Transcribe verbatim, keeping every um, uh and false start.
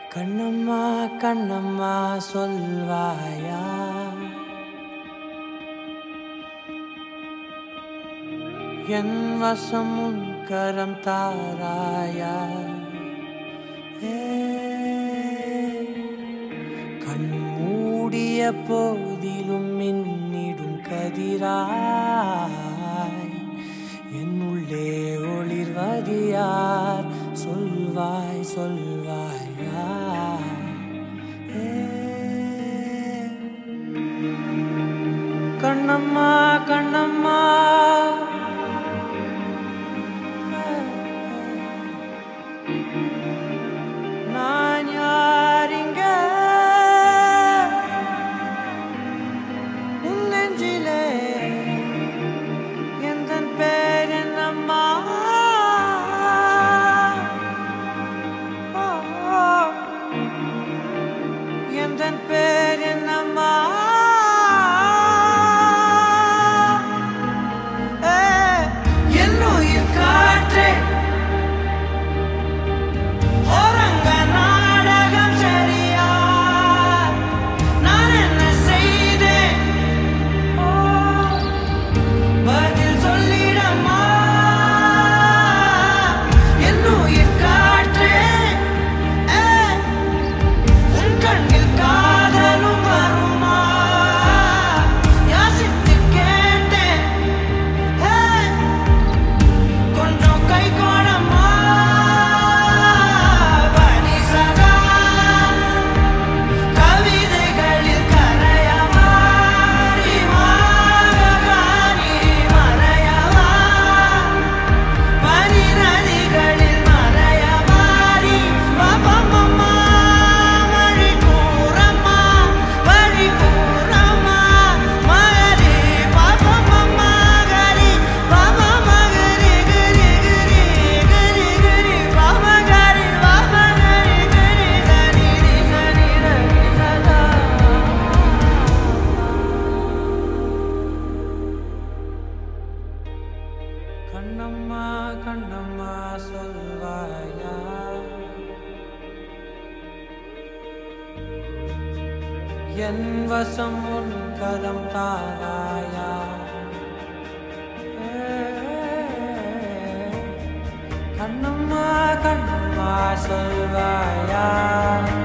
கண்ணம்மா கண்ணம்மா சொல்வாயா, என் வசம் உன் கரம் தாராயா. கண் மூடிய போதிலும் மின்னிடும் கதிராய் என்னுள்ளே ஒளிர்வது யார்? சொல்வாய் சொல்வாயா. கண்ணம்மா கண்ணம்மா நான் யாரிங்க உன் நெஞ்சிலே எந்தன் பேர் என்னம்மா? எந்தன் பேர் என்னம்மா? என்னுயிர் காற்றே ஓரங்க நாடகம் சரியா? நான் என்ன செய்தேன்? பதில் சொல்லிடம்மா. என்னுயிர் காற்றே உன் கண்ணில் காதலும் வருமா? யாசித்து கேட்டேன் கொஞ்சம் கை கோணம்மா. பனி சகா கவிதைகளில் கரையவா, மாககானி மறையவா, பனி நதிகளில் மறையவாரி பாபம்மா மழை கூறம்மா வழி கூறம்மா மகரி பாபம்மா கரி பாபா மகரி கரி கரி கரி கரி பாபா கரி பாபா கரி கரி கரி கரி கரி சதா. கண்ணம்மா கண்ணம்மா சொல்வாயா, என் வசம் உன் கரம் தாராயா. கண்ணம்மா கண்ணம்மா சொல்வாயா.